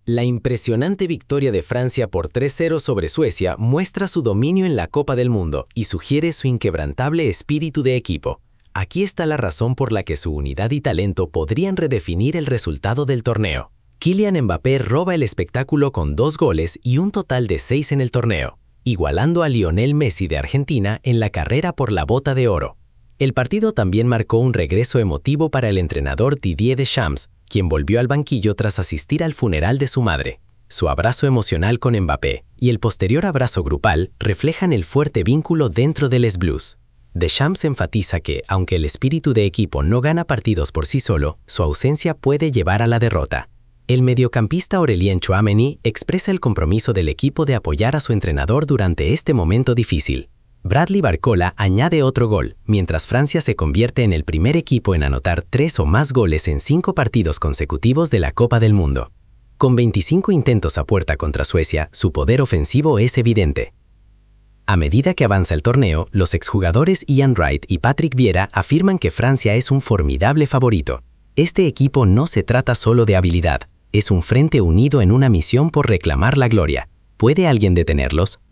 La impresionante victoria de Francia por 3-0 sobre Suecia muestra su dominio en la Copa del Mundo y sugiere su inquebrantable espíritu de equipo. Aquí está la razón por la que su unidad y talento podrían redefinir el resultado del torneo. Kylian Mbappé roba el espectáculo con 2 goles y un total de 6 en el torneo, igualando a Lionel Messi de Argentina en la carrera por la Bota de Oro. El partido también marcó un regreso emotivo para el entrenador Didier Deschamps, quien volvió al banquillo tras asistir al funeral de su madre. Su abrazo emocional con Mbappé y el posterior abrazo grupal reflejan el fuerte vínculo dentro del Les Blues. Deschamps enfatiza que, aunque el espíritu de equipo no gana partidos por sí solo, su ausencia puede llevar a la derrota. El mediocampista Aurélien Tchouaméni expresa el compromiso del equipo de apoyar a su entrenador durante este momento difícil. Bradley Barcola añade otro gol, mientras Francia se convierte en el primer equipo en anotar 3 o más goles en 5 partidos consecutivos de la Copa del Mundo. Con 25 intentos a puerta contra Suecia, su poder ofensivo es evidente. A medida que avanza el torneo, los exjugadores Ian Wright y Patrick Vieira afirman que Francia es un formidable favorito. Este equipo no se trata solo de habilidad, es un frente unido en una misión por reclamar la gloria. ¿Puede alguien detenerlos?